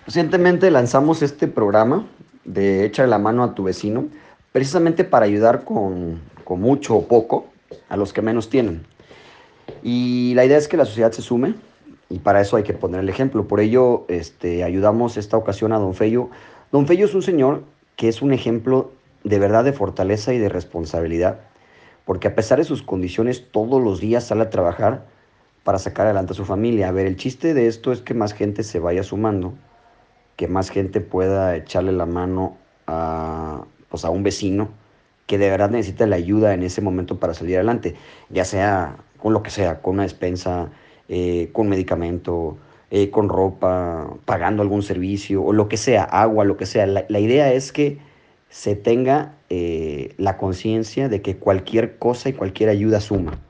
Recientemente lanzamos este programa de Échale la mano a tu vecino, precisamente para ayudar con mucho o poco a los que menos tienen. Y la idea es que la sociedad se sume y para eso hay que poner el ejemplo. Por ello, ayudamos esta ocasión a Don Fello. Don Fello es un señor que es un ejemplo de verdad de fortaleza y de responsabilidad, porque a pesar de sus condiciones, todos los días sale a trabajar para sacar adelante a su familia. A ver, el chiste de esto es que más gente se vaya sumando, que más gente pueda echarle la mano pues a un vecino que de verdad necesita la ayuda en ese momento para salir adelante, ya sea con lo que sea, con una despensa, con medicamento, con ropa, pagando algún servicio o lo que sea, agua, lo que sea. La idea es que se tenga la conciencia de que cualquier cosa y cualquier ayuda suma.